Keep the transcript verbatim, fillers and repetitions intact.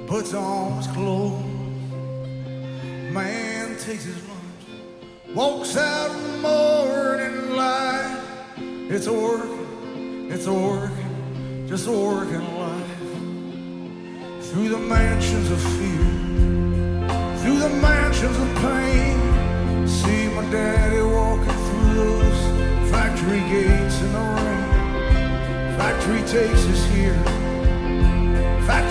puts on his clothes. Man takes his lunch, walks out in the morning light. It's a working, it's a working, just a working life. Through the mansions of fear, through the mansions of pain. See my daddy walking through those factory gates in the rain. Factory takes us here.